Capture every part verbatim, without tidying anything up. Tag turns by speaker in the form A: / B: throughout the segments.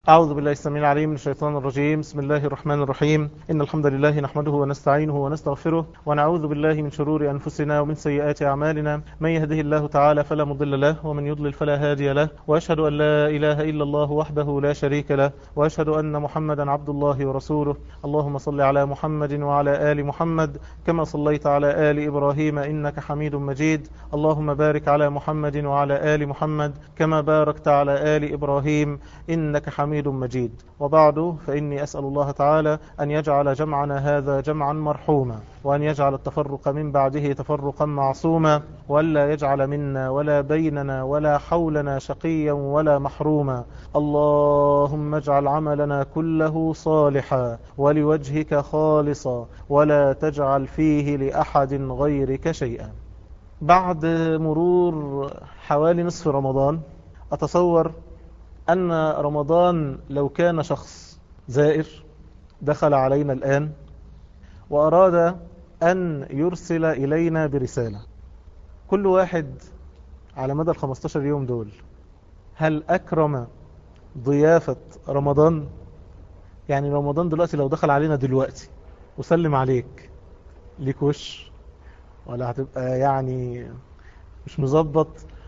A: أعوذ بالله السميع العليم من الشيطان الرجيم. بسم الله الرحمن الرحيم. إن الحمد لله نحمده ونستعينه ونستغفره ونعوذ بالله من شرور أنفسنا ومن سيئات أعمالنا. من يهده الله تعالى فلا مضل له ومن يضلل فلا هادي له، وأشهد أن لا إله إلا الله وحده لا شريك له، وأشهد أن محمدا عبد الله ورسوله. اللهم صل على محمد وعلى آل محمد كما صليت على آل إبراهيم إنك حميد مجيد. اللهم بارك على محمد وعلى آل محمد كما باركت على آل إبراهيم إنك حميد مجيد. وبعد، فإني أسأل الله تعالى أن يجعل جمعنا هذا جمعا مرحوما، وأن يجعل التفرق من بعده تفرقا معصوما، وألا يجعل منا ولا بيننا ولا حولنا شقيا ولا محروما. اللهم اجعل عملنا كله صالحا ولوجهك خالصا، ولا تجعل فيه لأحد غيرك شيئا. بعد مرور حوالي نصف رمضان، أتصور أن رمضان لو كان شخص زائر دخل علينا الآن وأراد أن يرسل إلينا برسالة، كل واحد على مدى الخمستاشر يوم دول هل أكرم ضيافة رمضان؟ يعني رمضان دلوقتي لو دخل علينا دلوقتي وسلم عليك، ليك وش ولا هتبقى يعني مش مظبط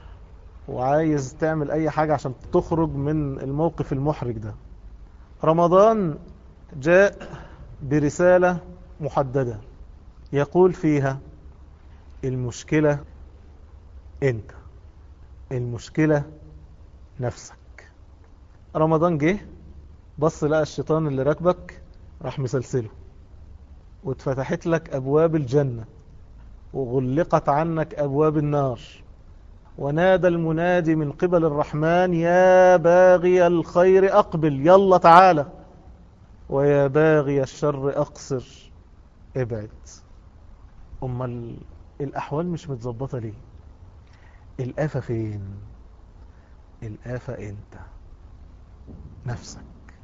A: وعايز تعمل اي حاجة عشان تخرج من الموقف المحرج ده؟ رمضان جاء برسالة محددة يقول فيها المشكلة انت، المشكلة نفسك. رمضان جه بص لقى الشيطان اللي راكبك راح مسلسله، واتفتحت لك ابواب الجنة وغلقت عنك ابواب النار، ونادى المنادي من قبل الرحمن يا باغي الخير أقبل، يلا تعالى، ويا باغي الشر أقصر ابعد. أما الأحوال مش متظبطة ليه؟ الآفة فين؟ الآفة أنت، نفسك،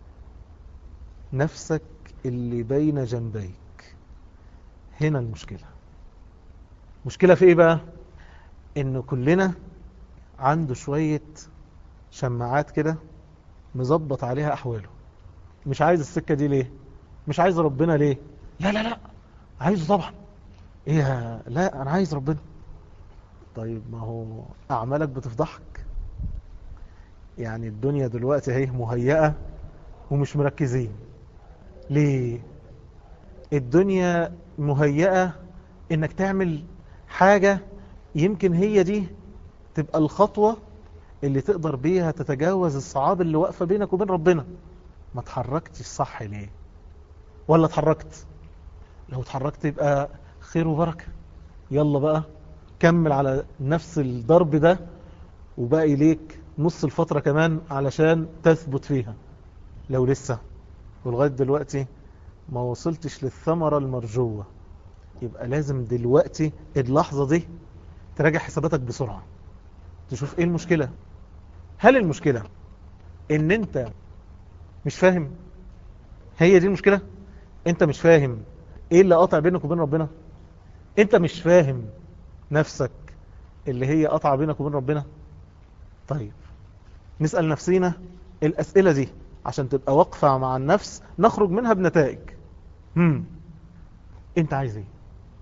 A: نفسك اللي بين جنبيك. هنا المشكلة. مشكلة في إيه بقى؟ إنه كلنا عنده شوية شماعات كده مظبط عليها أحواله. مش عايز السكة دي ليه؟ مش عايز ربنا ليه؟ لا لا لا عايزه طبعا. ايه؟ لا انا عايز ربنا. طيب ما هو اعمالك بتفضحك. يعني الدنيا دلوقتي اهي مهيئة ومش مركزين ليه؟ الدنيا مهيئة انك تعمل حاجة يمكن هي دي تبقى الخطوة اللي تقدر بيها تتجاوز الصعاب اللي واقفة بينك وبين ربنا. ما تحركتش صح ليه؟ ولا اتحركت؟ لو اتحركت يبقى خير وبركة، يلا بقى كمل على نفس الضرب ده، وباقي ليك نص الفترة كمان علشان تثبت فيها. لو لسه ولغاية دلوقتي ما وصلتش للثمرة المرجوة، يبقى لازم دلوقتي اللحظة دي تراجع حساباتك بسرعة، تشوف ايه المشكلة. هل المشكلة ان انت مش فاهم؟ هي دي المشكلة. انت مش فاهم ايه اللي قاطع بينك وبين ربنا؟ انت مش فاهم نفسك اللي هي قاطعة بينك وبين ربنا؟ طيب نسأل نفسينا الأسئلة دي عشان تبقى واقفة مع النفس نخرج منها بنتائج. هم انت عايز ايه؟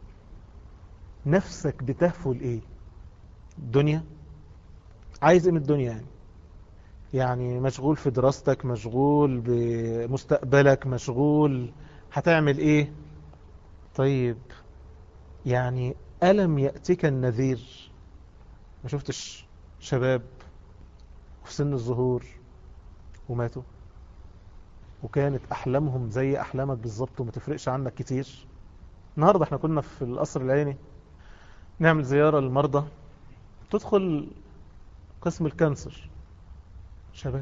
A: نفسك بتهفو لايه؟ الدنيا؟ عايز ايه من الدنيا؟ يعني يعني مشغول في دراستك، مشغول بمستقبلك، مشغول هتعمل ايه؟ طيب يعني ألم يأتيك النذير؟ ما شفتش شباب في سن الظهور وماتوا وكانت أحلامهم زي أحلامك بالظبط وما تفرقش عنك كتير؟ النهاردة احنا كنا في القصر العيني نعمل زيارة للمرضى، تدخل قسم الكانسر، شباب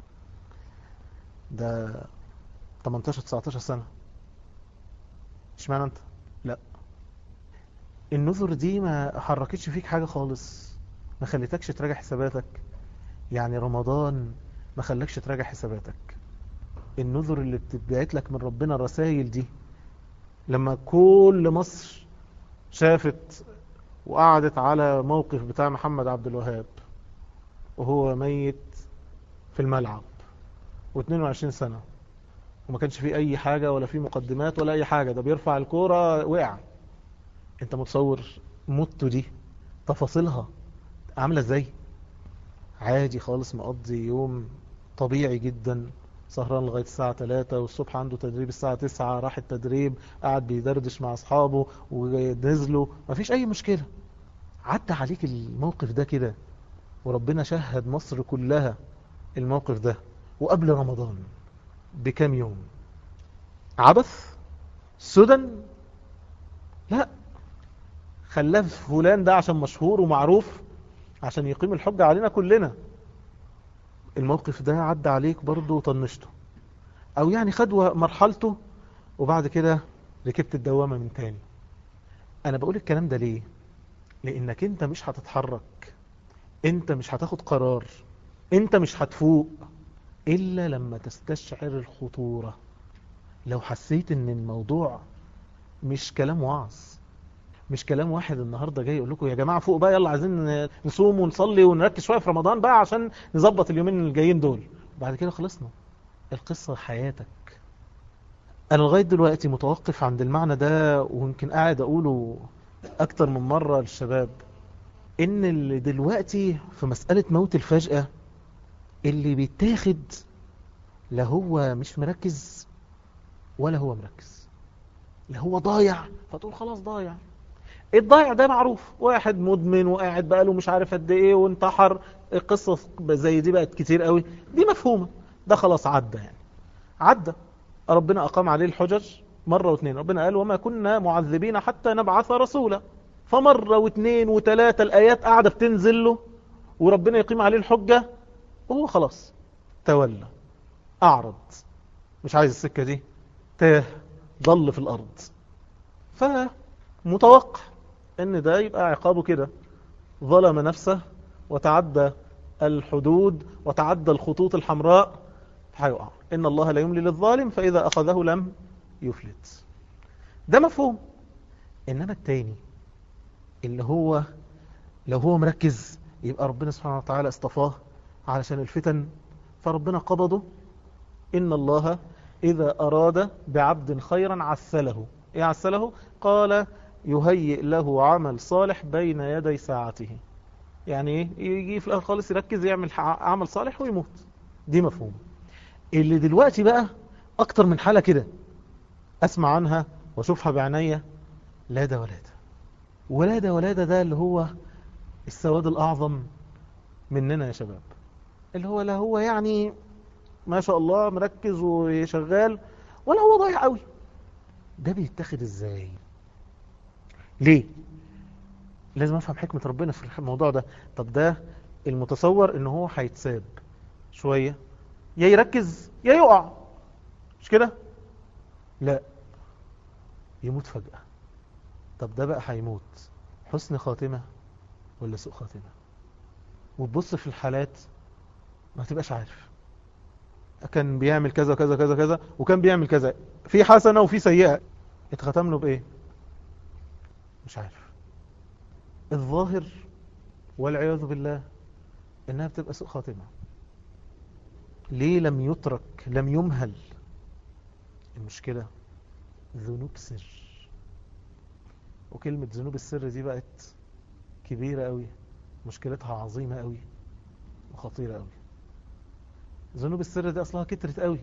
A: ده تمنتاشر تسعتاشر سنة. اشمعنى انت؟ لا، النذر دي ما حركتش فيك حاجة خالص، ما خليتكش تراجع حساباتك. يعني رمضان ما خلكش تراجع حساباتك. النذر اللي بتتبعت لك من ربنا، الرسائل دي، لما كل مصر شافت وقعدت على موقف بتاع محمد عبد الوهاب وهو ميت في الملعب واثنين وعشرين سنة وما كانش فيه اي حاجة ولا فيه مقدمات ولا اي حاجة، ده بيرفع الكورة وقع. انت متصور موته دي تفاصيلها عاملة ازاي؟ عادي خالص، مقضي يوم طبيعي جدا، سهران لغاية الساعة ثلاثة، والصبح عنده تدريب الساعة تسعة، راح التدريب قاعد بيدردش مع أصحابه ونزلوا، مفيش أي مشكلة. عدى عليك الموقف ده كده، وربنا شهد مصر كلها الموقف ده، وقبل رمضان بكام يوم. عبث سدن؟ لا، خلاف فلان ده عشان مشهور ومعروف عشان يقيم الحجة علينا كلنا. الموقف ده عدى عليك برضه وطنشته، او يعني خد مرحلته وبعد كده ركبت الدوامة من تاني. انا بقول الكلام ده ليه؟ لانك انت مش هتتحرك، انت مش هتاخد قرار، انت مش هتفوق الا لما تستشعر الخطورة. لو حسيت ان الموضوع مش كلام وعظ، مش كلام واحد النهاردة جاي يقول لكم يا جماعة فوق بقى، يلا عايزين نصوم ونصلي ونركز شوية في رمضان بقى عشان نظبط اليومين الجايين دول، بعد كده خلصنا. القصة حياتك. انا لغاية دلوقتي متوقف عند المعنى ده، ويمكن قاعد اقوله اكتر من مرة للشباب، ان اللي دلوقتي في مسألة موت الفجأة اللي بيتاخد لا هو مش مركز ولا هو مركز، لا هو ضايع فتقول خلاص ضايع. الضايع ده معروف، واحد مدمن وقاعد بقاله مش عارف قد ايه وانتحر، القصة زي دي بقت كتير قوي، دي مفهومة، ده خلاص عدى يعني، عدى. ربنا أقام عليه الحجج مرة واثنين، ربنا قال وما كنا معذبين حتى نبعث رسولا، فمرة واثنين وثلاثة الآيات قاعدة بتنزل له وربنا يقيم عليه الحجة، وهو خلاص تولى، أعرض، مش عايز السكة دي، تاه، ضل في الأرض. فمتوقع ان ده يبقى عقابه كده، ظلم نفسه وتعدى الحدود وتعدى الخطوط الحمراء، هيقع. إن الله لا يملي للظالم فإذا أخذه لم يفلت. ده مفهوم. إنما التاني اللي هو لو هو مركز يبقى ربنا سبحانه وتعالى اصطفاه علشان الفتن فربنا قبضه. إن الله إذا أراد بعبد خيرا عسله. إيه عسله؟ قال يهيئ له عمل صالح بين يدي ساعته. يعني إيه؟ يجي في الآخر خالص يركز يعمل عمل صالح ويموت. دي مفهوم. اللي دلوقتي بقى أكتر من حالة كده أسمع عنها وأشوفها بعناية، لا ده ولا ده ولا ده ولا ده، ده اللي هو السواد الأعظم مننا يا شباب، اللي هو لا هو يعني ما شاء الله مركز وشغال ولا هو ضايع قوي. ده بيتاخد ازاي؟ ليه؟ لازم افهم حكمة ربنا في الموضوع ده. طب ده المتصور ان هو هيتساب شوية، يا يركز يا يقع، مش كده؟ لا، يموت فجأة. طب ده بقى هيموت حسن خاتمة ولا سوء خاتمة؟ وتبص في الحالات ما تبقاش عارف، كان بيعمل كذا كذا كذا كذا وكان بيعمل كذا، في حسنة وفي سيئة، اتختم له بايه؟ مش عارف. الظاهر والعياذ بالله انها بتبقى سوء خاتمة. ليه لم يترك، لم يمهل؟ المشكلة ذنوب سر، وكلمة ذنوب السر دي بقت كبيرة قوي، مشكلتها عظيمة قوي وخطيرة قوي. ذنوب السر دي اصلها كترت قوي.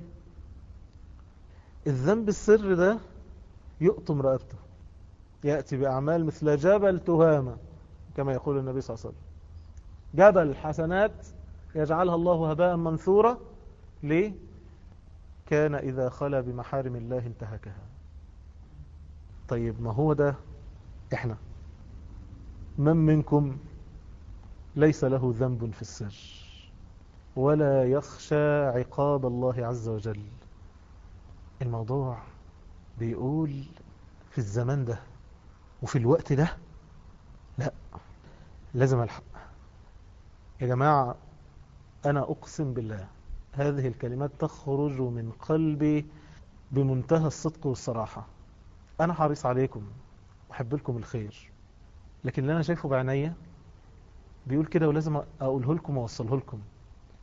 A: الذنب السر ده يقطم رقبته، يأتي بأعمال مثل جبل تهامة كما يقول النبي صلى الله عليه وسلم، جبل حسنات يجعلها الله هباء منثورا. ليه؟ كان إذا خلى بمحارم الله انتهكها. طيب ما هو ده احنا، من منكم ليس له ذنب في السر ولا يخشى عقاب الله عز وجل. الموضوع بيقول في الزمان ده وفي الوقت ده لا، لازم الحق يا جماعة. أنا أقسم بالله هذه الكلمات تخرج من قلبي بمنتهى الصدق والصراحة. أنا حريص عليكم وأحب لكم الخير، لكن اللي أنا شايفه بعناية بيقول كده ولازم أقوله لكم وأوصله لكم.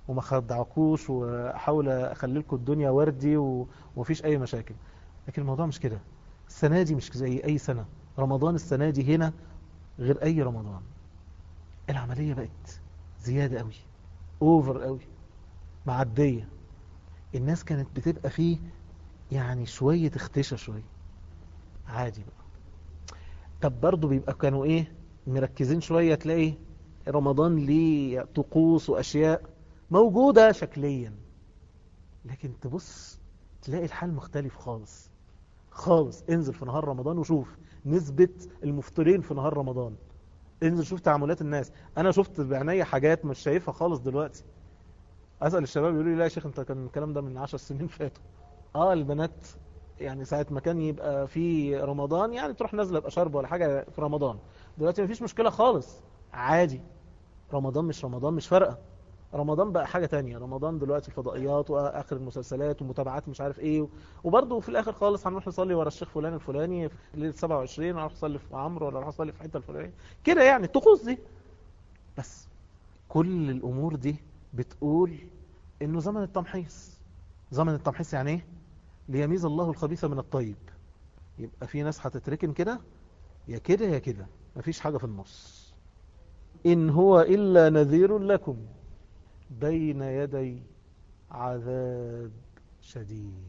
A: وما خدعكوش واحاول اخلي لكم الدنيا وردي ومفيش اي مشاكل. لكن الموضوع مش كده. السنة دي مش زي اي سنة. رمضان السنة دي هنا غير اي رمضان. العملية بقت زيادة قوي، اوفر قوي، معدية. الناس كانت بتبقى فيه يعني شوية اختشى شوية عادي بقى. طب برضو بيبقى كانوا ايه مركزين شوية، تلاقي رمضان ليه طقوس واشياء موجودة شكليا، لكن تبص تلاقي الحال مختلف خالص خالص. انزل في نهار رمضان وشوف نسبة المفطرين في نهار رمضان، انزل شوف تعاملات الناس. انا شفت بعيني حاجات مش شايفها خالص دلوقتي. اسأل الشباب يقولوا لي لا يا شيخ انت كان الكلام ده من عشر سنين فاتوا. اه البنات يعني ساعة ما كان يبقى في رمضان يعني تروح نازلة بأشرب ولا حاجة في رمضان. دلوقتي مفيش مشكلة خالص، عادي. رمضان مش رمضان مش فارقة. رمضان بقى حاجة تانية. رمضان دلوقتي الفضائيات واخر المسلسلات ومتابعات مش عارف ايه، وبرضه في الاخر خالص هنروح نصلي ورا الشيخ فلان الفلاني في ليلة سبعة وعشرين، ولا نصلي في عمرو، ولا نروح نصلي في حتة الفلانية كده، يعني الطقوس دي. بس كل الامور دي بتقول انه زمن التمحيص. زمن التمحيص يعني ايه؟ ليميز الله الخبيث من الطيب. يبقى في ناس هتتركن كده يا كده يا كده، مفيش حاجة في النص. إن هو إلا نذير لكم بين يدي عذاب شديد.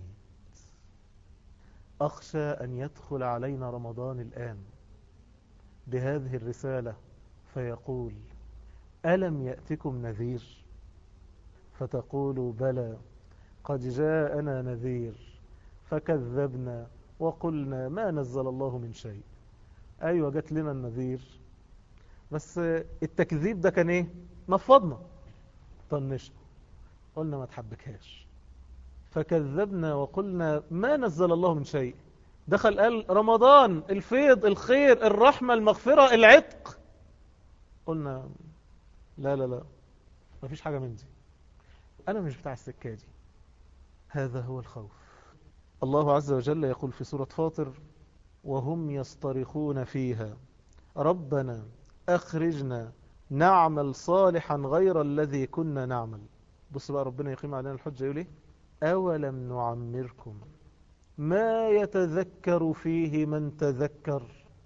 A: أخشى أن يدخل علينا رمضان الآن بهذه الرسالة فيقول ألم يأتكم نذير؟ فتقولوا بلى قد جاءنا نذير فكذبنا وقلنا ما نزل الله من شيء. أيوة جات لنا النذير، بس التكذيب ده كان ايه؟ نفضنا، طنشنا، قلنا ما تحبكهاش. فكذبنا وقلنا ما نزل الله من شيء. دخل قال رمضان، الفيض، الخير، الرحمة، المغفرة، العتق، قلنا لا لا لا ما فيش حاجة من دي، أنا مش بتاع السكة دي. هذا هو الخوف. الله عز وجل يقول في سورة فاطر وهم يصطرخون فيها ربنا أخرجنا نعمل صالحا غير الذي كنا نعمل. بص بقى ربنا يقيم علينا الحجة يقول ايه؟ أولم نعمركم ما يتذكر فيه من تذكر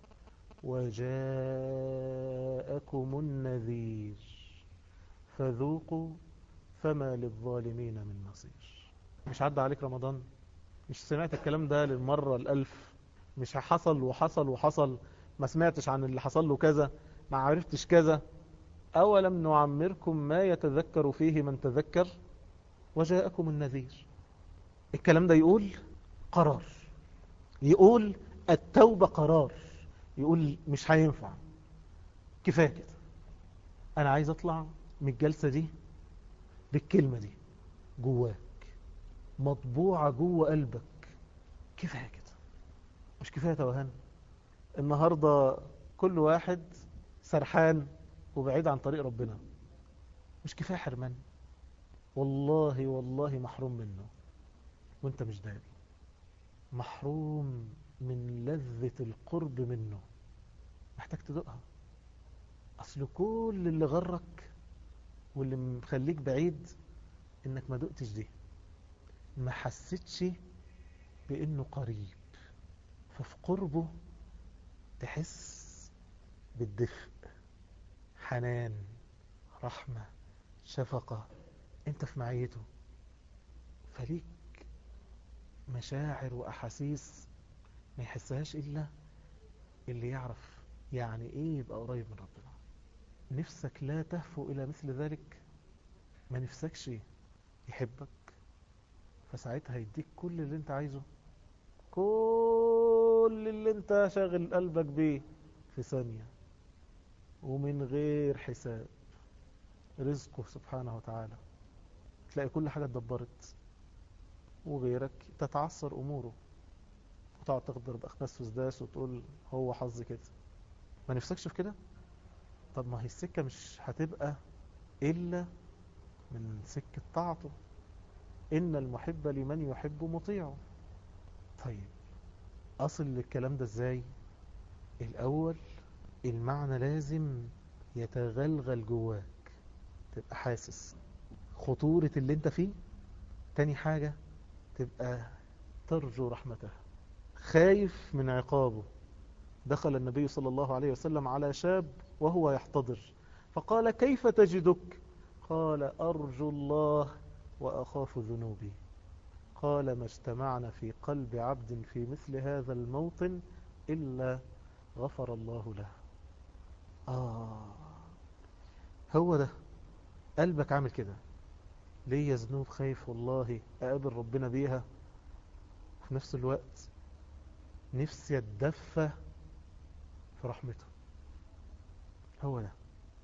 A: وجاءكم النذير فذوقوا فما للظالمين من نصير. مش عدى عليك رمضان؟ مش سمعت الكلام ده للمرة الألف؟ مش حصل وحصل وحصل؟ ما سمعتش عن اللي حصل له كذا؟ ما عرفتش كذا؟ أولم نعمركم ما يتذكر فيه من تذكر وجاءكم النذير. الكلام ده يقول قرار، يقول التوبة قرار، يقول مش هينفع، كفاية كده. أنا عايز أطلع من الجلسة دي بالكلمة دي جواك مطبوعة جوا قلبك، كفاية كده. مش كفاية توهان. النهاردة كل واحد سرحان وبعيد عن طريق ربنا. مش كفاية حرمان؟ والله والله محروم منه وانت مش داري. محروم من لذة القرب منه، محتاج تدوقها. اصل كل اللي غرك واللي مخليك بعيد انك ما دقتش دي، ما حسيتش بانه قريب. ففي قربه تحس بالدفء، حنان، رحمة، شفقة. انت في معيته، فليك مشاعر وأحاسيس ما يحسهاش إلا اللي يعرف يعني إيه يبقى قريب من ربنا. نفسك لا تهفو إلى مثل ذلك؟ ما نفسكش يحبك؟ فساعتها يديك كل اللي انت عايزه، كل اللي انت شاغل قلبك بيه في ثانية ومن غير حساب. رزقه سبحانه وتعالى، تلاقي كل حاجة اتدبرت وغيرك تتعثر أموره وتقعد تضرب أخماس وسداس وتقول هو حظ كده. ما نفسكش في كده؟ طب ما هي السكة مش هتبقى إلا من سكة طاعته. إن المحب لمن يحب مطيعه. طيب أصل للكلام ده إزاي؟ الأول المعنى لازم يتغلغل جواك، تبقى حاسس خطورة اللي انت فيه. تاني حاجة تبقى ترجو رحمته، خايف من عقابه. دخل النبي صلى الله عليه وسلم على شاب وهو يحتضر، فقال كيف تجدك؟ قال أرجو الله وأخاف ذنوبي. قال ما اجتمعنا في قلب عبد في مثل هذا الموطن إلا غفر الله له. آه هو ده قلبك عامل كده، ليه ذنوب خايف والله أقابل ربنا بيها، في نفس الوقت نفسي أتدفى في رحمته. هو ده.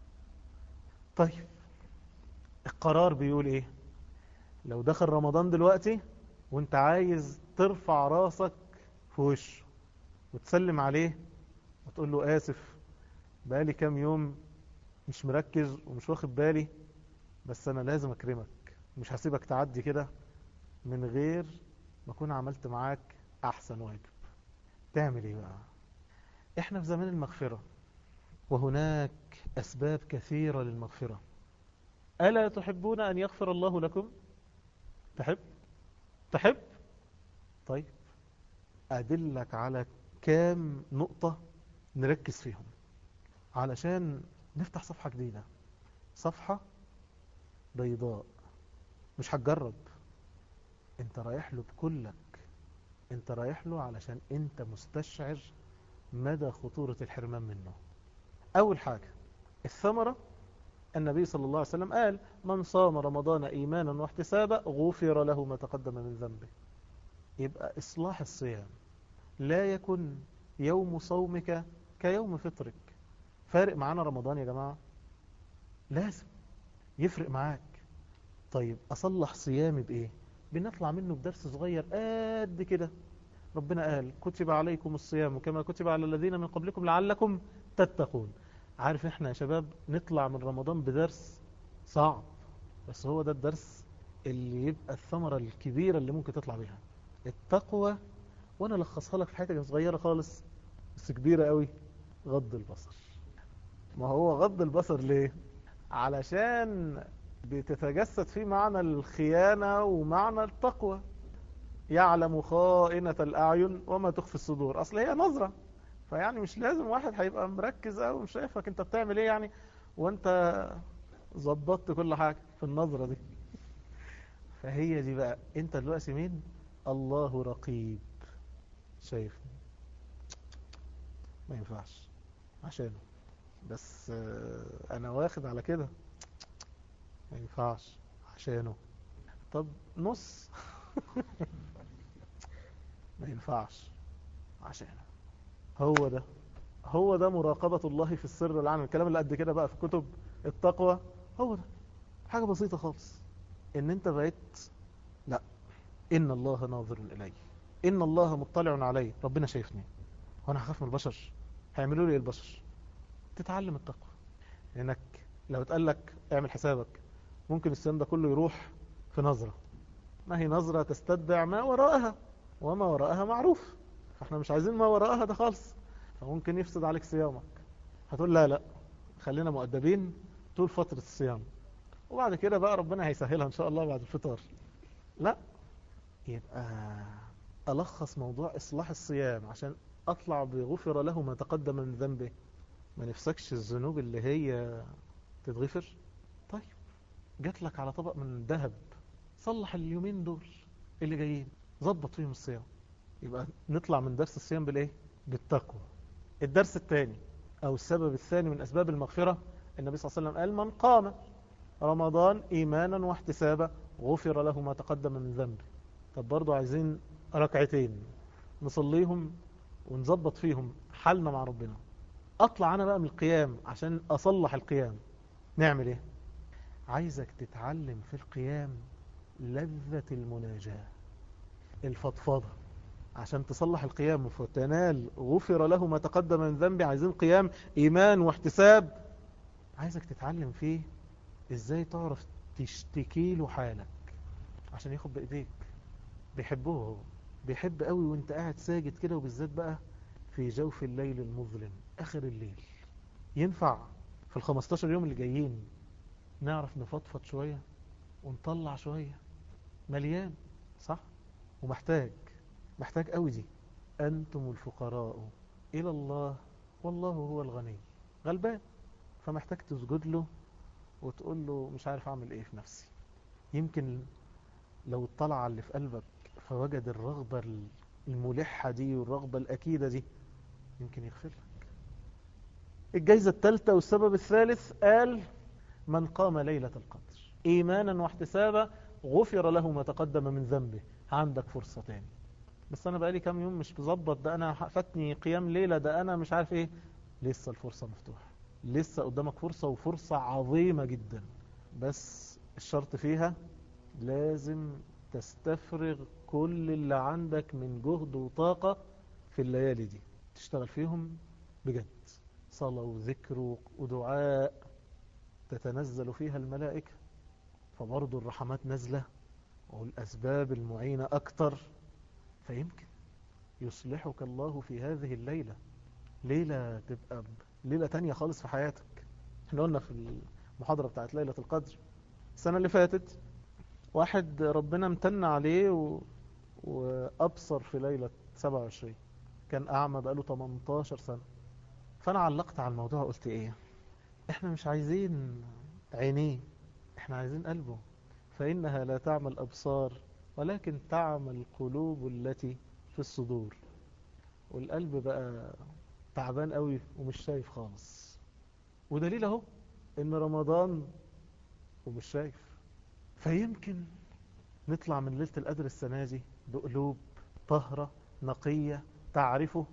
A: طيب القرار بيقول ايه؟ لو دخل رمضان دلوقتي وانت عايز ترفع راسك في وشه وتسلم عليه وتقول له آسف، بقالي كام يوم مش مركز ومش واخد بالي، بس انا لازم اكرمك، مش هسيبك تعدي كده من غير ما اكون عملت معاك احسن واجب. تعمل ايه بقى؟ احنا في زمان المغفرة، وهناك اسباب كثيرة للمغفرة. ألا تحبون أن يغفر الله لكم؟ تحب؟ تحب؟ طيب أدلك على كام نقطة نركز فيهم علشان نفتح صفحة جديدة، صفحة بيضاء. مش هتجرب، انت رايح له بكلك، انت رايح له علشان انت مستشعر مدى خطورة الحرمان منه. أول حاجة الثمرة، النبي صلى الله عليه وسلم قال من صام رمضان إيمانا واحتسابا غفر له ما تقدم من ذنبه. يبقى إصلاح الصيام لا يكن يوم صومك كيوم فطرك. فارق معانا رمضان يا جماعة، لازم يفرق معاك. طيب أصلح صيامي بإيه؟ بنطلع منه بدرس صغير قد كده. ربنا قال كتب عليكم الصيام كما كتب على الذين من قبلكم لعلكم تتقون. عارف احنا يا شباب نطلع من رمضان بدرس صعب، بس هو ده الدرس اللي يبقى الثمرة الكبيرة اللي ممكن تطلع بيها، التقوى. وانا لخصها لك في حاجة صغيرة خالص بس كبيرة قوي، غض البصر. ما هو غض البصر ليه؟ علشان بتتجسد فيه معنى الخيانة ومعنى التقوى. يعلم خائنة الأعين وما تخفي الصدور. أصل هي نظرة، فيعني مش لازم واحد هيبقى مركز أو مش شايفك انت بتعمل ايه يعني، وانت ظبطت كل حاجة في النظرة دي. فهي دي بقى، انت دلوقتي مين؟ الله رقيب شايفني، ما ينفعش عشانه، بس انا واخد على كده، ما ينفعش عشانه. طب نص ما ينفعش عشانه. هو ده هو ده مراقبة الله في السر والعلن. الكلام اللي قد كده بقى في كتب التقوى، هو ده حاجة بسيطة خالص. ان انت بقيت لا، ان الله ناظر الي، ان الله مطلع علي، ربنا شايفني، وانا هخاف من البشر؟ هيعملوا لي ايه البشر؟ تتعلم التقوى. لانك لو اتقال لك اعمل حسابك ممكن الصيام ده كله يروح في نظرة، ما هي نظرة تستتبع ما وراءها، وما وراءها معروف، فاحنا مش عايزين ما وراءها ده خالص، فممكن يفسد عليك صيامك. هتقول لا لا، خلينا مؤدبين طول فترة الصيام، وبعد كده بقى ربنا هيسهلها ان شاء الله بعد الفطار. لا، يبقى ألخص موضوع إصلاح الصيام عشان أطلع بغفر له ما تقدم من ذنبه. ما نفسكش الذنوب اللي هي تتغفر؟ طيب جات لك على طبق من ذهب، صلح اليومين دول اللي جايين، ظبط فيهم الصيام. يبقى نطلع من درس الصيام بالإيه؟ بالتقوى. الدرس الثاني أو السبب الثاني من أسباب المغفرة، النبي صلى الله عليه وسلم قال من قام رمضان إيمانا واحتسابا غفر له ما تقدم من ذنبه. طب برضو عايزين ركعتين نصليهم ونظبط فيهم حالنا مع ربنا. اطلع انا بقى من القيام عشان اصلح القيام، نعمل ايه؟ عايزك تتعلم في القيام لذة المناجاة، الفضفضة، عشان تصلح القيام فتنال غفر له ما تقدم من ذنبي. عايزين قيام ايمان واحتساب، عايزك تتعلم فيه ازاي تعرف تشتكي له حالك عشان ياخد بايديك. بيحبوه هو، بيحب قوي وانت قاعد ساجد كده، وبالذات بقى في جوف الليل المظلم اخر الليل. ينفع في الخمستاشر يوم اللي جايين نعرف نفضفض شوية ونطلع شوية، مليان صح، ومحتاج، محتاج قوي دي. أنتم الفقراء إلى الله والله هو الغني. غلبان، فمحتاج تسجد له وتقول له مش عارف أعمل إيه في نفسي. يمكن لو اطلع على اللي في قلبك فوجد الرغبة الملحة دي والرغبة الأكيدة دي، يمكن يغفر لك. الجايزة الثالثة والسبب الثالث، قال من قام ليلة القدر إيمانا واحتسابا غفر له ما تقدم من ذنبه. عندك فرصة تاني، بس أنا بقالي كام يوم مش مظبط، ده أنا فاتني قيام ليلة، ده أنا مش عارف إيه. لسه الفرصة مفتوحة، لسه قدامك فرصة، وفرصة عظيمة جدا. بس الشرط فيها لازم تستفرغ كل اللي عندك من جهد وطاقة في الليالي دي، تشتغل فيهم بجد. صلاة وذكر ودعاء تتنزل فيها الملائكة، فبرضو الرحمات نزلة والأسباب المعينة أكتر، فيمكن يصلحك الله في هذه الليلة. ليلة تبقى ليلة تانية خالص في حياتك. احنا قلنا في المحاضرة بتاعت ليلة القدر السنة اللي فاتت، واحد ربنا امتن عليه و... وأبصر في ليلة سبعة وعشرين، كان أعمى بقاله تمنتاشر سنة. فأنا علقت على الموضوع، قلت إيه؟ إحنا مش عايزين عينيه، إحنا عايزين قلبه. فإنها لا تعمى الأبصار ولكن تعمى القلوب التي في الصدور. والقلب بقى تعبان قوي ومش شايف خالص، ودليل اهو إن رمضان ومش شايف. فيمكن نطلع من ليلة القدر السنة دي بقلوب طهرة نقية تعرفه،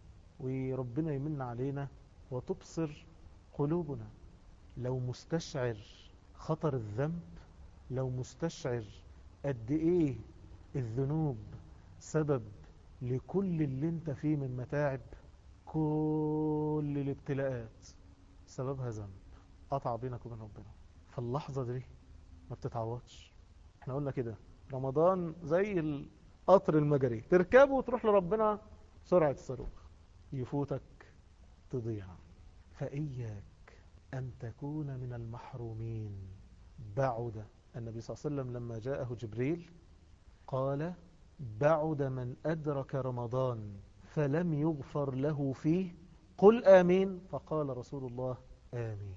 A: وربنا يمن علينا وتبصر قلوبنا. لو مستشعر خطر الذنب، لو مستشعر قد ايه الذنوب سبب لكل اللي انت فيه من متاعب، كل الابتلاءات سببها ذنب قطع بينك وبين ربنا. فاللحظة دي ما بتتعوضش. احنا قلنا كده رمضان زي القطر المجري، تركبه وتروح لربنا سرعة الصاروخ، يفوتك تضيع. فإياك أن تكون من المحرومين. بعد النبي صلى الله عليه وسلم لما جاءه جبريل قال بعد من أدرك رمضان فلم يغفر له فيه، قل آمين. فقال رسول الله آمين.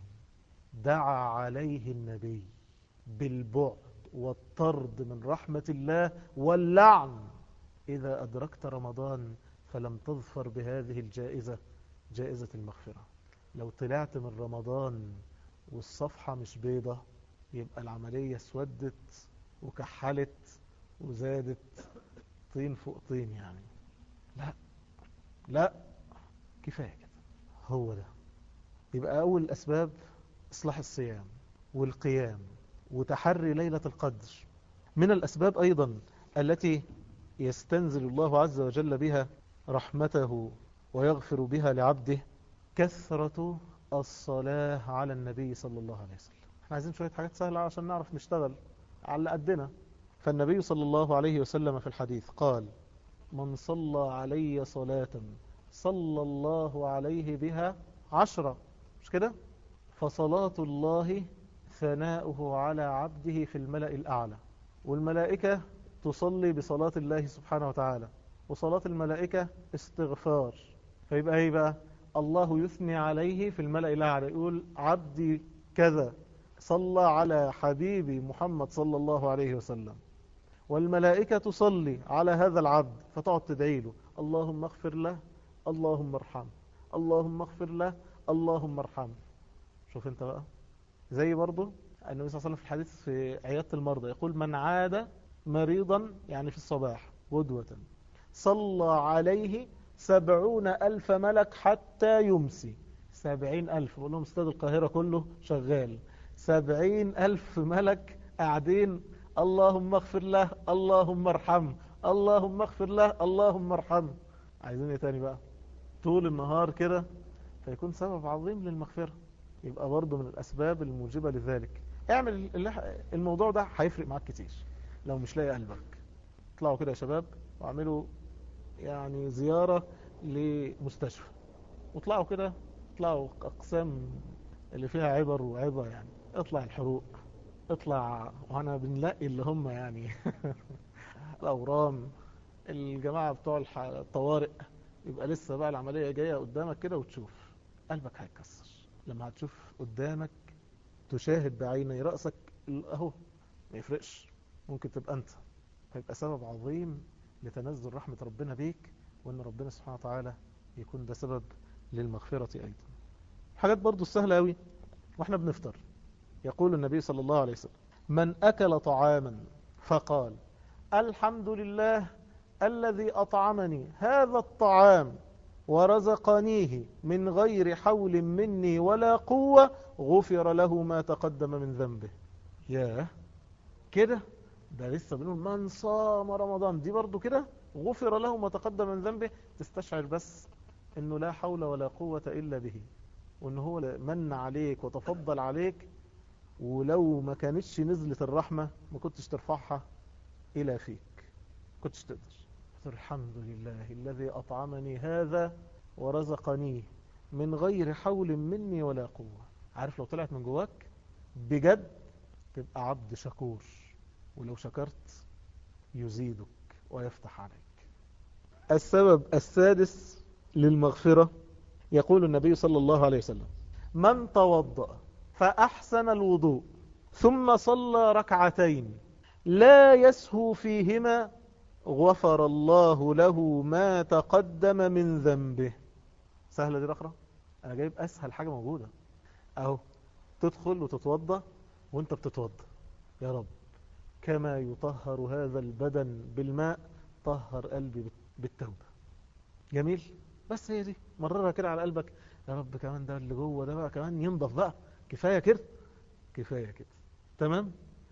A: دعا عليه النبي بالبعد والطرد من رحمة الله واللعن إذا أدركت رمضان فلم تظفر بهذه الجائزة، جائزة المغفرة. لو طلعت من رمضان والصفحة مش بيضة، يبقى العملية اسودت وكحلت وزادت طين فوق طين يعني. لا لا، كفاية كده. هو ده يبقى أول الأسباب، إصلاح الصيام والقيام وتحري ليلة القدر. من الأسباب أيضا التي يستنزل الله عز وجل بها رحمته ويغفر بها لعبده كثرة الصلاة على النبي صلى الله عليه وسلم. احنا عايزين شوية حاجات سهلة عشان نعرف نشتغل على قدنا. فالنبي صلى الله عليه وسلم في الحديث قال من صلى علي صلاة صلى الله عليه بها عشرة، مش كده؟ فصلاة الله ثناؤه على عبده في الملأ الأعلى، والملائكة تصلي بصلاة الله سبحانه وتعالى، وصلاة الملائكة استغفار. فيبقى ايه بقى؟ الله يثني عليه في الملأ الأعلى، يقول عبدي كذا صلى على حبيبي محمد صلى الله عليه وسلم، والملائكة تصلي على هذا العبد فتقعد تدعي له اللهم اغفر له اللهم ارحمه اللهم اغفر له اللهم ارحمه. شوف انت بقى، زي برضو النبي صلى الله عليه وسلم في الحديث في عيادة المرضى يقول من عاد مريضا يعني في الصباح غدوة صلى عليه سبعون ألف ملك حتى يمسي. سبعين ألف، بقول لهم استاد القاهرة كله شغال، سبعين ألف ملك قاعدين اللهم اغفر له اللهم ارحمه اللهم اغفر له اللهم ارحمه. عايزين ايه تاني بقى؟ طول النهار كده، فيكون سبب عظيم للمغفرة. يبقى برضو من الأسباب الموجبة لذلك. اعمل الموضوع ده هيفرق معاك كتير. لو مش لاقي قلبك اطلعوا كده يا شباب واعملوا يعني زيارة لمستشفى، واطلعوا كده، اطلعوا أقسام اللي فيها عبر وعبر، يعني اطلع الحروق اطلع وانا بنلاقي اللي هم يعني الاورام، الجماعة بتوع الح- الطوارئ، يبقى لسه بقى العملية جاية قدامك كده وتشوف قلبك هيتكسر لما هتشوف قدامك، تشاهد بعيني رأسك اهو. ما يفرقش، ممكن تبقى انت، هيبقى سبب عظيم لتنزل رحمة ربنا بيك، وان ربنا سبحانه وتعالى يكون ده سبب للمغفرة ايضا. حاجات برضو السهلة اوي واحنا بنفطر، يقول النبي صلى الله عليه وسلم: من اكل طعاما فقال الحمد لله الذي اطعمني هذا الطعام ورزقنيه من غير حول مني ولا قوة، غفر له ما تقدم من ذنبه. ياه، كده ده لسه بنقول من صام رمضان، دي برضو كده غفر له ما تقدم من ذنبه. تستشعر بس انه لا حول ولا قوة الا به، وانه هو من عليك وتفضل عليك، ولو ما كانتش نزلت الرحمة ما كنتش ترفعها الى فيك، كنتش تقدر. الحمد لله الذي اطعمني هذا ورزقنيه من غير حول مني ولا قوة. عارف لو طلعت من جواك بجد تبقى عبد شكور، ولو شكرت يزيدك ويفتح عليك. السبب السادس للمغفرة، يقول النبي صلى الله عليه وسلم: من توضأ فأحسن الوضوء ثم صلى ركعتين لا يسهو فيهما غفر الله له ما تقدم من ذنبه. سهلة دي الأخرى، أنا جايب أسهل حاجة موجودة أهو. تدخل وتتوضأ، وانت بتتوضأ يا رب كما يطهر هذا البدن بالماء طهر قلبي بالتوبة. جميل، بس هي دي مررها كده على قلبك، يا رب كمان ده اللي جوه ده بقى كمان ينضف بقى، كفاية كده كفاية كده. تمام،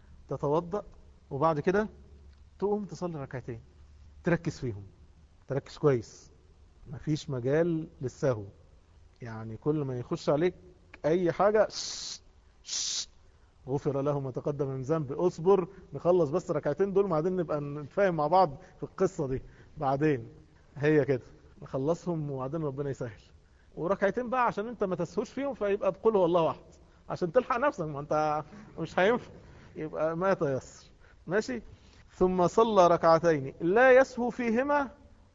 A: تتوضأ وبعد كده تقوم تصلي ركعتين، تركز فيهم، تركز كويس، مفيش مجال للسهو. يعني كل ما يخش عليك اي حاجة شش شش غفر له ما تقدم من ذنب. اصبر نخلص بس ركعتين دول، بعدين نبقى نتفاهم مع بعض في القصة دي بعدين. هي كده نخلصهم وبعدين ربنا يسهل. وركعتين بقى عشان انت ما تسهوش فيهم، فيبقى بقول هو الله واحد عشان تلحق نفسك، ما انت مش هينفع، يبقى ما تيسر. ماشي. ثم صلى ركعتين لا يسهو فيهما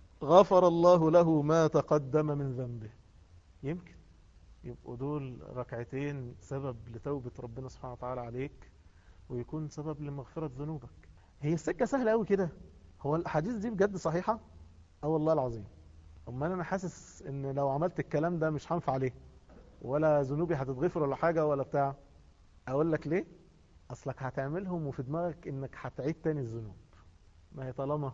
A: غفر الله له ما تقدم من ذنبه. يمكن يبقوا دول ركعتين سبب لتوبة ربنا سبحانه وتعالى عليك، ويكون سبب لمغفرة ذنوبك. هي السكة سهلة قوي كده. هو الحديث دي بجد صحيحة؟ اه والله العظيم. امال انا حاسس ان لو عملت الكلام ده مش هنفع عليه، ولا ذنوبي هتتغفر ولا حاجة ولا بتاع. اقول لك ليه؟ اصلك هتعملهم وفي دماغك انك هتعيد تاني الذنوب. ما هي طالما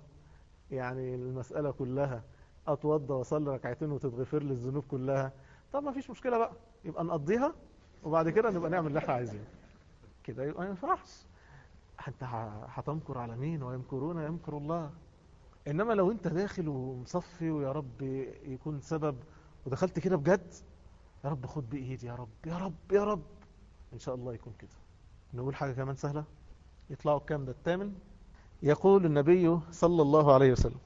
A: يعني المسألة كلها اتوضى واصلي ركعتين وتتغفر لي الذنوب كلها، طب ما فيش مشكلة بقى، يبقى نقضيها وبعد كده نبقى نعمل اللي احنا عايزينه. كده يبقى ما ينفعش. انت هتمكر على مين؟ ويمكرون يمكر الله. انما لو انت داخل ومصفي ويا رب يكون سبب، ودخلت كده بجد، يا رب خد بايدي يا رب يا رب يا رب، ان شاء الله يكون كده. نقول حاجة كمان سهلة، يطلعوا الكام ده الثامن. يقول النبي صلى الله عليه وسلم: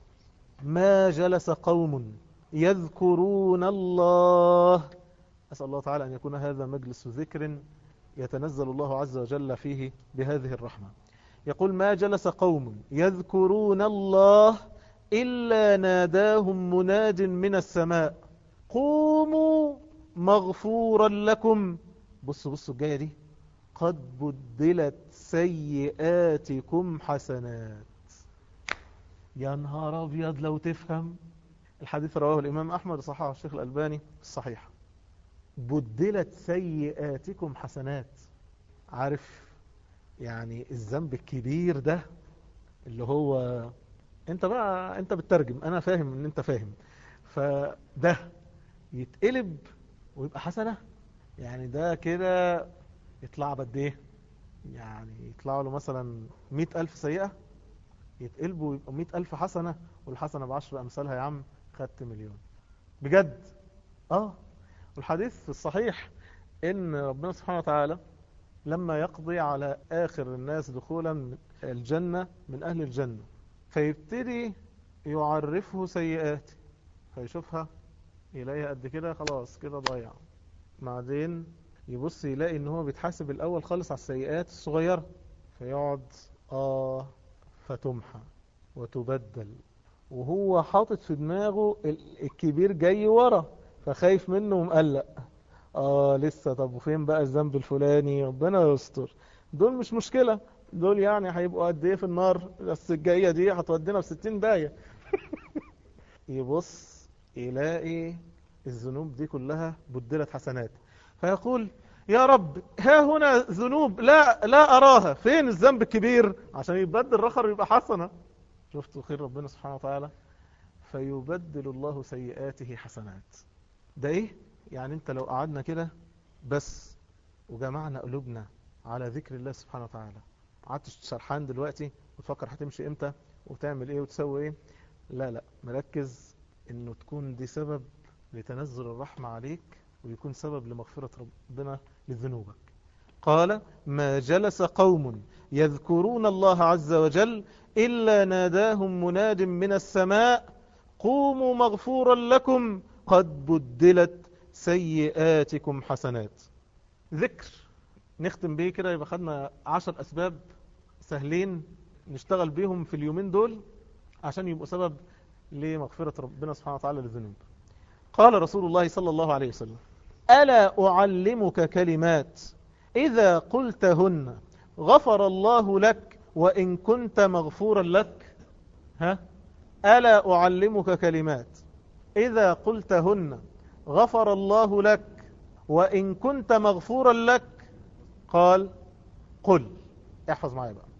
A: ما جلس قوم يذكرون الله، أسأل الله تعالى أن يكون هذا مجلس ذكر يتنزل الله عز وجل فيه بهذه الرحمة. يقول: ما جلس قوم يذكرون الله إلا ناداهم مناد من السماء: قوموا مغفورا لكم. بصوا بصوا الجاية دي: قد بدلت سيئاتكم حسنات. يا نهار أبيض لو تفهم الحديث. رواه الإمام أحمد، صححه الشيخ الألباني الصحيح. بدلت سيئاتكم حسنات. عارف يعني الذنب الكبير ده اللي هو انت بقى انت بتترجم، انا فاهم ان انت فاهم، فده يتقلب ويبقى حسنة. يعني ده كده يطلع بد ايه؟ يعني يطلع له مثلا مئة الف سيئة، يتقلبوا ويبقى مئة الف حسنة، والحسنة بعشر امثالها. يا عم خدت مليون بجد. اه، والحديث في الصحيح ان ربنا سبحانه وتعالى لما يقضي على آخر الناس دخولا من الجنة من أهل الجنة، فيبتدي يعرفه سيئات، فيشوفها يلاقيها قد كده، خلاص كده ضيع. بعدين يبص يلاقي ان هو بيتحاسب الاول خالص على السيئات الصغيرة، فيقعد اه فتمحى وتبدل، وهو حاطط في دماغه ال- الكبير جاي ورا، فخايف منه ومقلق. اه لسه، طب وفين بقى الذنب الفلاني؟ ربنا يستر. دول مش مشكلة، دول يعني هيبقوا قد ايه في النار، بس الجاية دي هتودينا في ستين داية. يبص يلاقي الذنوب دي كلها بدلت حسنات، فيقول يا رب ها هنا ذنوب لا لا أراها، فين الذنب الكبير عشان يتبدل رخر يبقى حسنة؟ شفتوا خير ربنا سبحانه وتعالى. فيبدل الله سيئاته حسنات. ده ايه يعني؟ انت لو قعدنا كده بس وجمعنا قلوبنا على ذكر الله سبحانه وتعالى، قعدت سرحان دلوقتي وتفكر هتمشي امتى وتعمل ايه وتسوي ايه، لا لا، مركز انه تكون دي سبب لتنزل الرحمة عليك، ويكون سبب لمغفرة ربنا لذنوبك. قال ما جلس قوم يذكرون الله عز وجل إلا ناداهم مناد من السماء قوموا مغفورا لكم قد بدلت سيئاتكم حسنات. ذكر نختم به كده، يبقى خدنا عشر أسباب سهلين نشتغل بيهم في اليومين دول عشان يبقوا سبب لمغفرة ربنا سبحانه وتعالى للذنوب. قال رسول الله صلى الله عليه وسلم ألا أعلمك كلمات إذا قلتهن غفر الله لك وإن كنت مغفورا لك؟ ها؟ ألا أعلمك كلمات إذا قلتهن غفر الله لك وإن كنت مغفورا لك؟ قال قل، احفظ معايا بقى،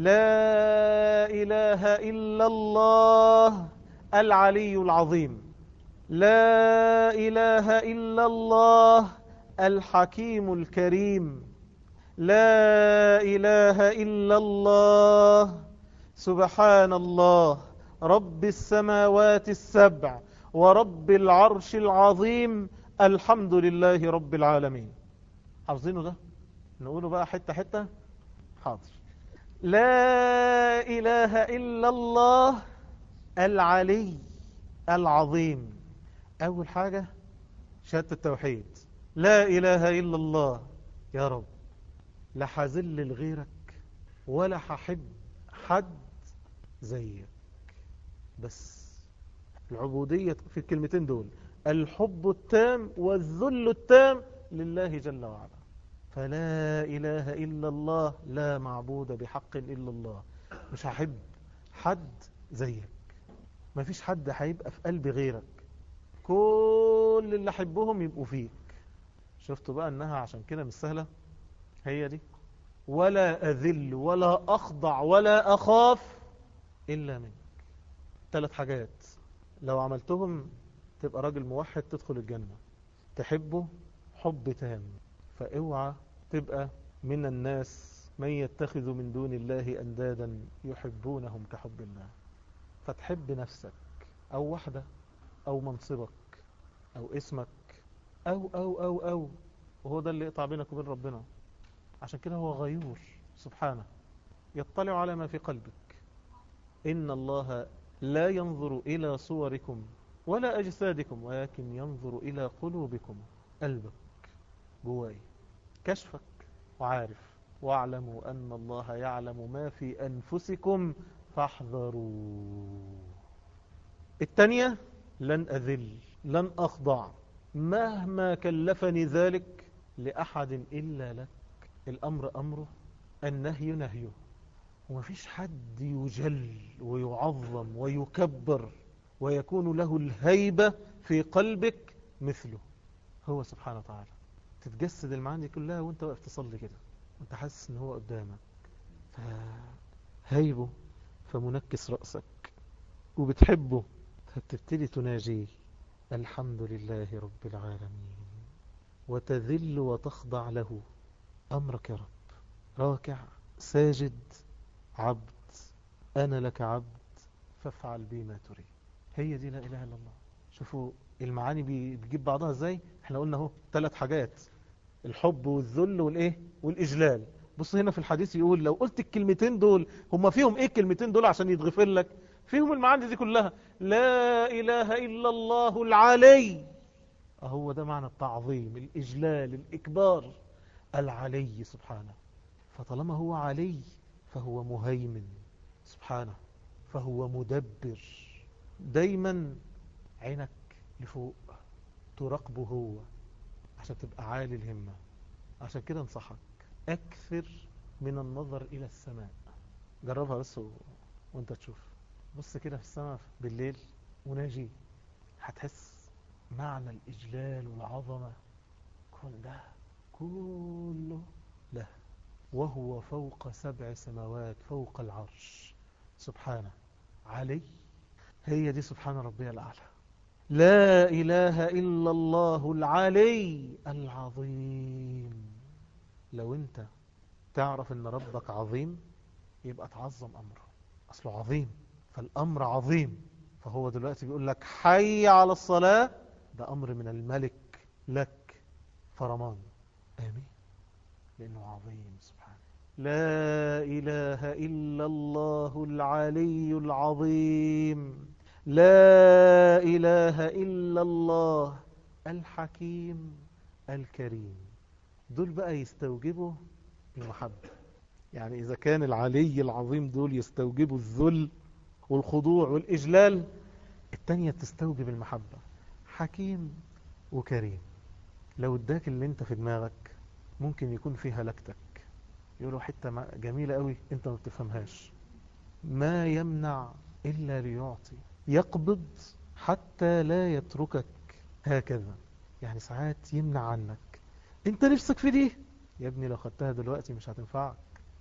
A: لا إله إلا الله العلي العظيم، لا إله إلا الله الحكيم الكريم، لا إله إلا الله سبحان الله رب السماوات السبع ورب العرش العظيم الحمد لله رب العالمين. حافظينه ده؟ نقوله بقى حتة حتة. حاضر. لا إله إلا الله العلي العظيم. أول حاجة شهادة التوحيد، لا إله إلا الله. يا رب لا هذل لغيرك ولا هحب حد زيك، بس العبودية في الكلمتين دول الحب التام والذل التام لله جل وعلا. فلا إله إلا الله لا معبود بحق إلا الله. مش هحب حد زيك، مفيش حد هيبقى في قلبي غيرك، كل اللي أحبهم يبقوا فيك. شفتوا بقى أنها عشان كده مش سهلة؟ هي دي، ولا أذل ولا أخضع ولا أخاف إلا منك. ثلاث حاجات لو عملتهم تبقى راجل موحد تدخل الجنة. تحبه حب تام، فاوعى تبقى من الناس من يتخذ من دون الله أندادا يحبونهم كحب الله. فتحب نفسك أو وحدة أو منصبك أو اسمك أو أو أو أو وهو ده اللي يقطع بينك وبين ربنا. عشان كده هو غيور سبحانه، يطلع على ما في قلبك. إن الله لا ينظر إلى صوركم ولا أجسادكم ولكن ينظر إلى قلوبكم. قلبك جواي كشفك وعارف. واعلموا أن الله يعلم ما في أنفسكم فاحذروا. الثانية لن أذل لن أخضع مهما كلفني ذلك لأحد إلا لك. الأمر أمره، النهي نهيه، ومفيش حد يجل ويعظم ويكبر ويكون له الهيبة في قلبك مثله، هو سبحانه وتعالى. تتجسد المعاني كلها وانت واقف تصلي كده وانت حاسس ان هو قدامك، فهيبه فمنكس رأسك وبتحبه فبتبتدي تناجيه الحمد لله رب العالمين وتذل وتخضع له. أمرك يا رب، راكع ساجد عبد، أنا لك عبد فافعل بي ما تريد. هي دي لا إله إلا الله. شوفوا المعاني بتجيب بعضها ازاي. احنا قلنا اهو ثلاث حاجات، الحب والذل والايه والإجلال. بص هنا في الحديث يقول لو قلت الكلمتين دول، هم فيهم ايه الكلمتين دول عشان يتغفر لك؟ فيهم المعاني دي كلها. لا إله إلا الله العلي، هو ده معنى التعظيم، الإجلال، الإكبار. العلي سبحانه. فطالما هو علي فهو مهيمن سبحانه، فهو مدبر. دايما عينك لفوق تراقبه هو عشان تبقى عالي الهمة. عشان كده انصحك أكثر من النظر إلى السماء. جربها بس و... وانت تشوف. بص كده في السماء بالليل وناجي، هتحس معنى الإجلال والعظمة. كل ده كله له، وهو فوق سبع سماوات فوق العرش سبحانه علي. هي دي سبحان ربي الأعلى. لا إله إلا الله العلي العظيم. لو انت تعرف ان ربك عظيم يبقى تعظم أمره. أصله عظيم، فالأمر عظيم. فهو دلوقتي بيقول لك حي على الصلاة، ده أمر من الملك لك، فرمان. آمين، لأنه عظيم سبحانه. لا إله إلا الله العلي العظيم. لا إله إلا الله الحكيم الكريم. دول بقى يستوجبوا المحبة. يعني إذا كان العلي العظيم دول يستوجبوا الذل والخضوع والإجلال، التانية تستوجب المحبة. حكيم وكريم. لو اداك اللي انت في دماغك ممكن يكون فيها لكتك. يقولوا حتة جميلة قوي انت ما بتفهمهاش. ما يمنع إلا ليعطي، يقبض حتى لا يتركك هكذا. يعني ساعات يمنع عنك، انت نفسك في دي يا ابني، لو خدتها دلوقتي مش هتنفعك،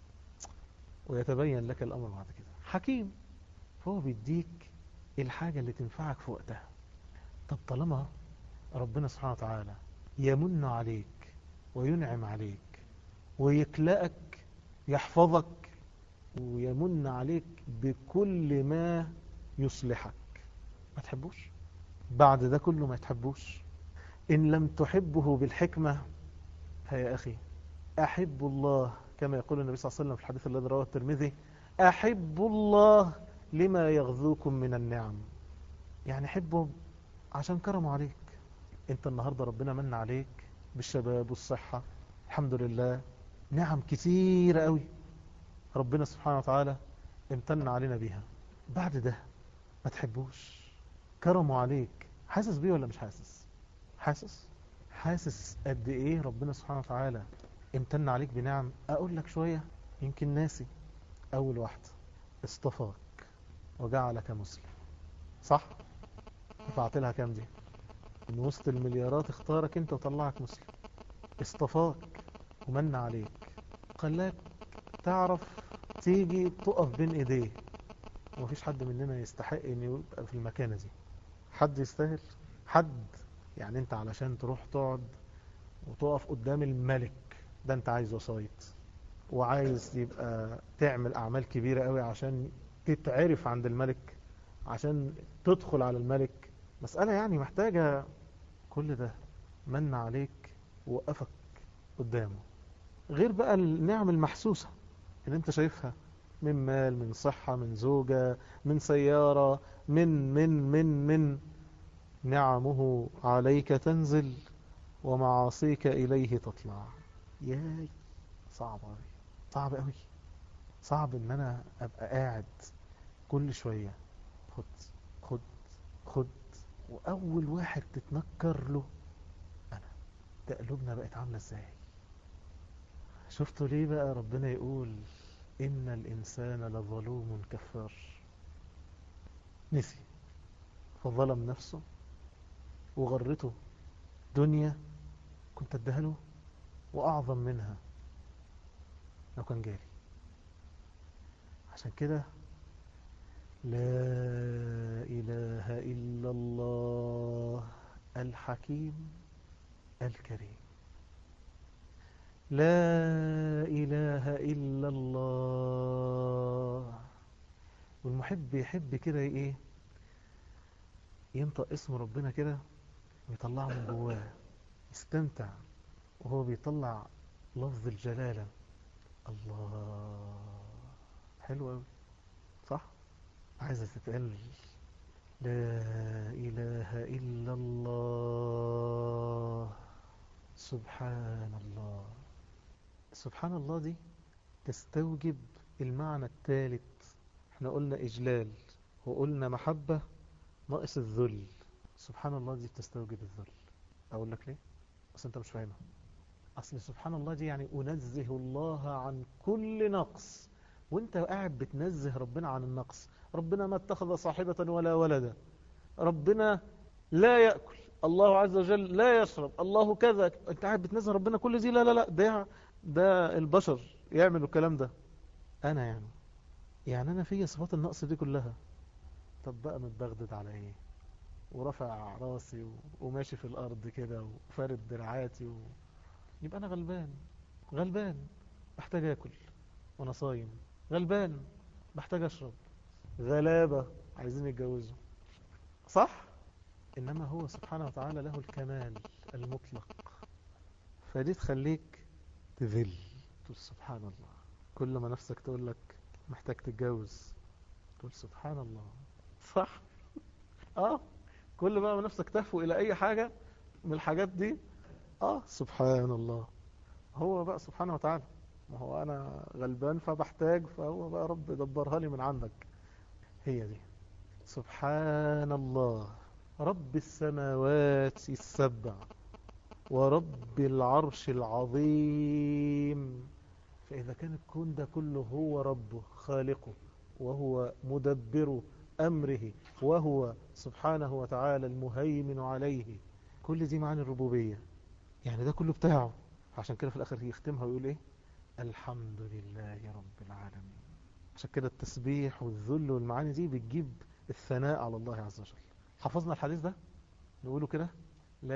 A: ويتبين لك الأمر بعد كده. حكيم، فهو بيديك الحاجة اللي تنفعك في وقتها. طب طالما ربنا سبحانه وتعالى يمن عليك وينعم عليك ويكلأك، يحفظك ويمن عليك بكل ما يصلحك، ما تحبوش؟ بعد ده كله ما تحبوش؟ إن لم تحبه بالحكمة فيا أخي أحب الله، كما يقول النبي صلى الله عليه وسلم في الحديث الذي رواه الترمذي: أحب الله لما يغذوكم من النعم. يعني حبه عشان كرمه عليك. انت النهاردة ربنا من عليك بالشباب والصحة، الحمد لله، نعم كتير قوي ربنا سبحانه وتعالى امتن علينا بيها. بعد ده ما تحبوش؟ كرمه عليك، حاسس بيه ولا مش حاسس؟ حاسس حاسس قد ايه ربنا سبحانه وتعالى امتن عليك بنعم. اقول لك شوية يمكن ناسي. اول واحدة، اصطفاك وجعلك مسلم، صح؟ دفعت لها كام دي؟ من وسط المليارات اختارك انت وطلعك مسلم. اصطفاك ومن عليك، خلاك تعرف تيجي تقف بين ايديه. ومفيش حد مننا يستحق ان يبقى في المكانة دي. حد يستاهل؟ حد؟ يعني انت علشان تروح تقعد وتقف قدام الملك ده انت عايز وسايط، وعايز يبقى تعمل اعمال كبيرة قوي عشان تتعرف عند الملك، عشان تدخل على الملك. مسألة يعني محتاجة كل ده. من عليك ووقفك قدامه. غير بقى النعم المحسوسة اللي انت شايفها، من مال، من صحة، من زوجة، من سيارة، من من من من نعمه عليك تنزل ومعاصيك إليه تطلع. ياي، صعب أوي، صعب أوي. صعب ان انا ابقى قاعد كل شوية خد خد خد، واول واحد تتنكر له انا. ده قلوبنا بقت عاملة ازاي؟ شفتوا ليه بقى ربنا يقول إن الإنسان لظلوم كفار؟ نسي فظلم نفسه وغرته دنيا كنت اديها له وأعظم منها لو كان جالي. عشان كده لا إله إلا الله الحكيم الكريم. لا إله إلا الله. والمحب يحب كده ايه؟ ينطق اسم ربنا كده ويطلعه من جواه، يستمتع وهو بيطلع لفظ الجلالة. الله، حلو قوي، صح؟ عايزة تتقال. لا إله إلا الله سبحان الله. سبحان الله دي تستوجب المعنى الثالث. احنا قلنا إجلال وقلنا محبة ناقص الذل. سبحان الله دي بتستوجب الذل. أقول لك ليه؟ أصل أنت مش فاهمها. أصل سبحان الله دي يعني أنزه الله عن كل نقص. وانت قاعد بتنزه ربنا عن النقص. ربنا ما اتخذ صاحبة ولا ولدا، ربنا لا يأكل، الله عز وجل لا يشرب، الله كذا. انت قاعد بتنزه ربنا كل دي. لا لا لا، ده ده البشر يعملوا الكلام ده. انا يعني يعني انا في صفات النقص دي كلها. طب بقى متبغدد على ايه؟ ورفع راسي وماشي في الارض كده وفارد دراعاتي و... يبقى انا غلبان. غلبان بحتاج اكل وانا صايم. غلبان بحتاج اشرب. غلابة عايزين يتجوزوا، صح؟ انما هو سبحانه وتعالى له الكمال المطلق. فدي تخليك تذل، تقول سبحان الله. كل ما نفسك تقول لك محتاج تتجوز تقول سبحان الله، صح؟ اه كل بقى ما نفسك تهفو الى اي حاجة من الحاجات دي، اه سبحان الله. هو بقى سبحانه وتعالى. ما هو انا غلبان فبحتاج، فهو بقى رب دبرها لي من عندك. هي دي سبحان الله رب السماوات السبع ورب العرش العظيم. فإذا كان الكون ده كله هو ربه خالقه وهو مدبر أمره وهو سبحانه وتعالى المهيمن عليه، كل دي معاني الربوبية، يعني ده كله بتاعه. عشان كده في الآخر يختمها ويقول إيه؟ الحمد لله رب العالمين. عشان كده التسبيح والذل والمعاني دي بتجيب الثناء على الله عز وجل. حفظنا الحديث ده نقوله كده: لا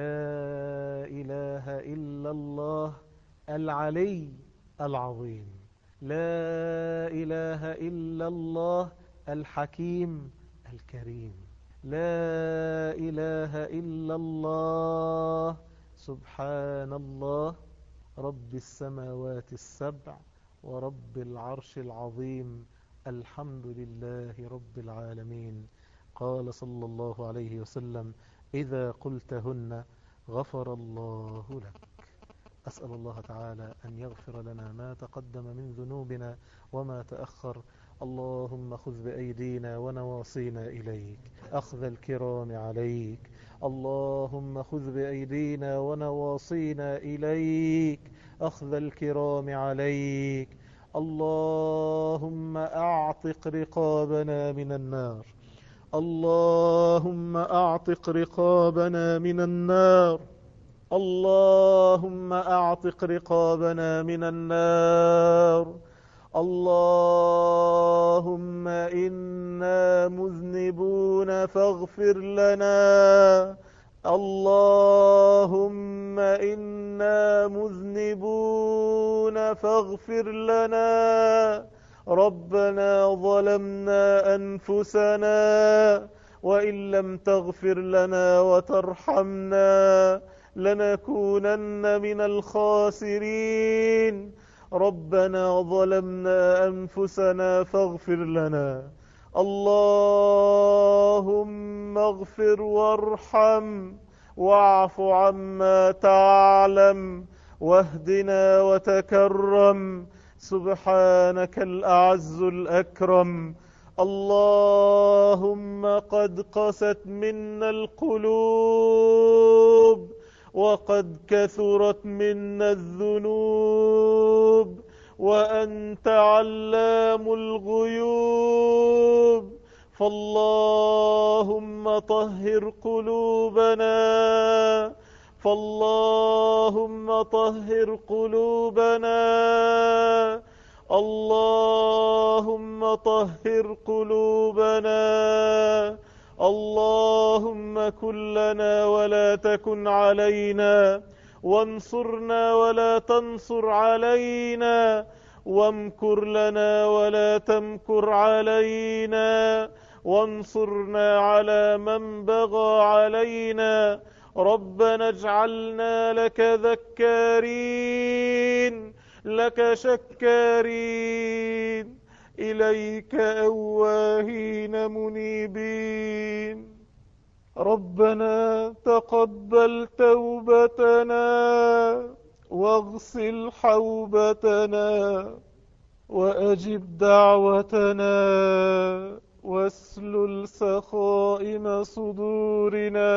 A: إله إلا الله العلي العظيم، لا إله إلا الله الحكيم الكريم، لا إله إلا الله سبحان الله رب السماوات السبع ورب العرش العظيم، الحمد لله رب العالمين. قال صلى الله عليه وسلم: إذا قلتهن غفر الله لك. أسأل الله تعالى أن يغفر لنا ما تقدم من ذنوبنا وما تأخر. اللهم خذ بأيدينا ونواصينا إليك أخذ الكرام عليك. اللهم خذ بأيدينا ونواصينا إليك أخذ الكرام عليك. اللهم أعتق رقابنا من النار. اللهم أعتق رقابنا من النار. اللهم أعتق رقابنا من النار. اللهم إنا مذنبون فاغفر لنا. اللهم إنا مذنبون فاغفر لنا. ربنا ظلمنا أنفسنا وإن لم تغفر لنا وترحمنا لنكونن من الخاسرين. ربنا ظلمنا أنفسنا فاغفر لنا. اللهم اغفر وارحم واعف عما تعلم واهدنا وتكرم. سبحانك الأعز الأكرم. اللهم قد قست منا القلوب وقد كثرت منا الذنوب وأنت علام الغيوب. فاللهم طهر قلوبنا فاللهم طهر قلوبنا اللهم طهر قلوبنا. اللهم كن لنا ولا تكن علينا، وانصرنا ولا تنصر علينا، وامكر لنا ولا تمكر علينا، وانصرنا على من بغى علينا. ربنا اجعلنا لك ذكارين لك شكارين إليك أواهين منيبين. ربنا تقبل توبتنا واغسل حوبتنا وأجب دعوتنا واسلل سخائم صدورنا.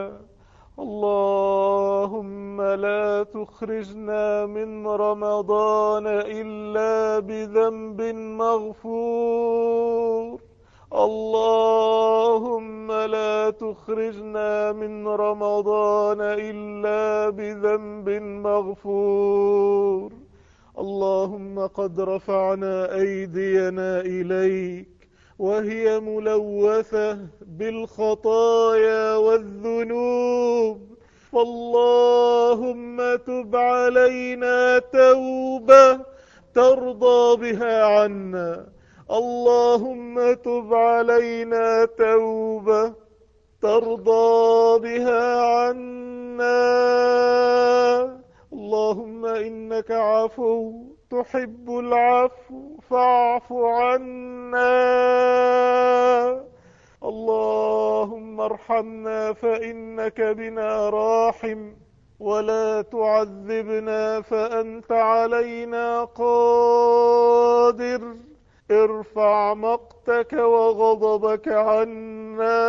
A: اللهم لا تخرجنا من رمضان إلا بذنب مغفور. اللهم لا تخرجنا من رمضان إلا بذنب مغفور. اللهم قد رفعنا أيدينا إليك وهي ملوثة بالخطايا والذنوب، فاللهم تب علينا توبة ترضى بها عنا. اللهم تب علينا توبة ترضى بها عنا. اللهم إنك عفو تحب العفو فاعف عنا. اللهم ارحمنا فإنك بنا راحم، ولا تعذبنا فأنت علينا قادر. ارفع مقتك وغضبك عنا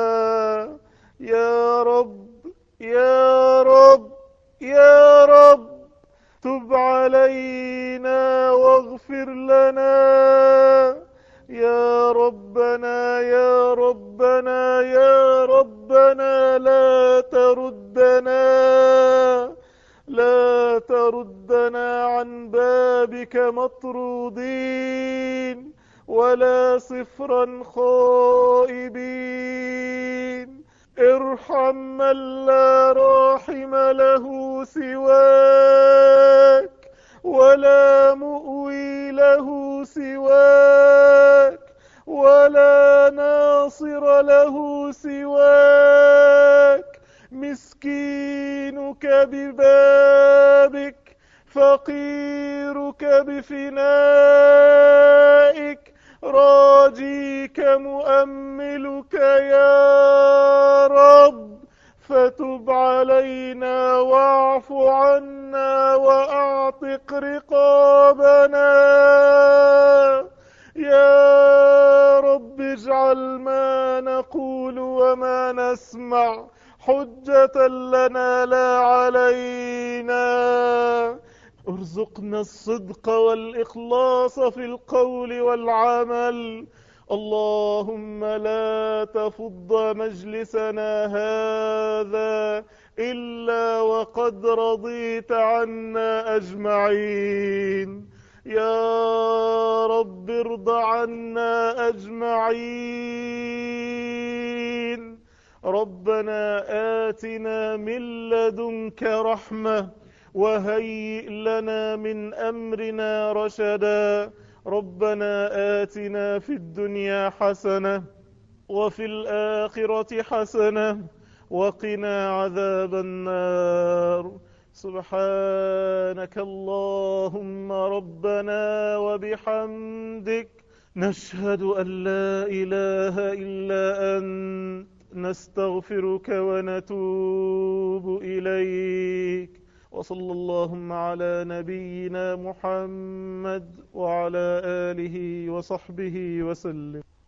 A: يا رب يا رب يا رب. تب علينا واغفر لنا يا ربنا يا ربنا يا ربنا. لا تردنا لا تردنا عن بابك مطرودين ولا صفرا خائبين. ارحم من لا راحم له سواك ولا مؤوي له سواك ولا ناصر له سواك. مسكينك ببابك، فقيرك بفنائك، راجيك مؤملك يا رب. فتب علينا واعف عنا واعتق رقابنا يا رب. اجعل ما نقول وما نسمع حجة لنا لا علينا. ارزقنا الصدق والإخلاص في القول والعمل. اللهم لا تفض مجلسنا هذا إلا وقد رضيت عنا أجمعين. يا رب ارض عنا أجمعين. ربنا آتنا من لدنك رحمة وهيئ لنا من أمرنا رشدا. ربنا آتنا في الدنيا حسنة وفي الآخرة حسنة وقنا عذاب النار. سبحانك اللهم ربنا وبحمدك، نشهد أن لا إله إلا أنت، نستغفرك ونتوب إليك. وصلى اللهم على نبينا محمد وعلى آله وصحبه وسلم.